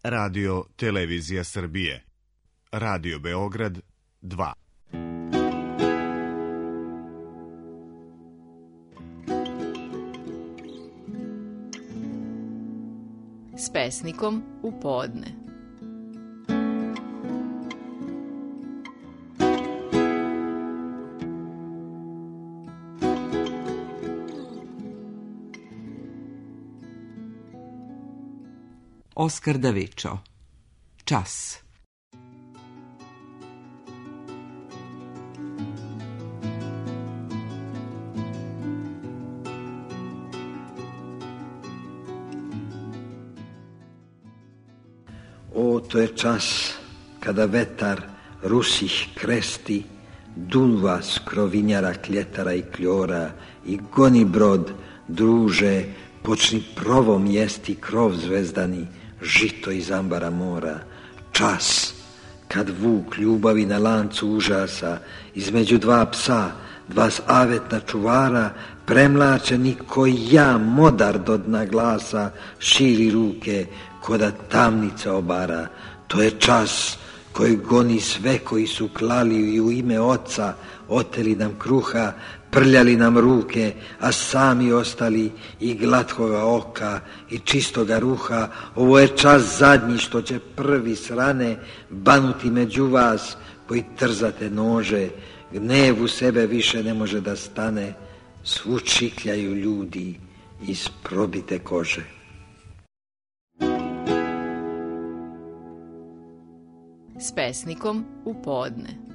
Radio Televizija Srbije. Radio Beograd 2. S pesnikom u podne. Oskar Davičo. Čas. O, to je čas kada vetar rusih kresti, dulva skrovinjara, kljetara i kljora i goni brod, druže, počni provom jesti krov zvezdani, žito iz ambara mora. Čas kad vuk ljubavi na lancu užasa između dva psa, dva avetna čuvara, premlačeni koji ja, modar do dna glasa, širi ruke ko da tamnica obara. To je čas koji goni sve koji su klali i u ime oca oteli nam kruha, prljali nam ruke, a sami ostali i glatkoga oka i čistoga ruha. Ovo je čas zadnji što će prvi s rane banuti među vas koji trzate nože. Gnev u sebe više ne može da stane, svu čikljaju ljudi iz probite kože. S pesnikom u podne.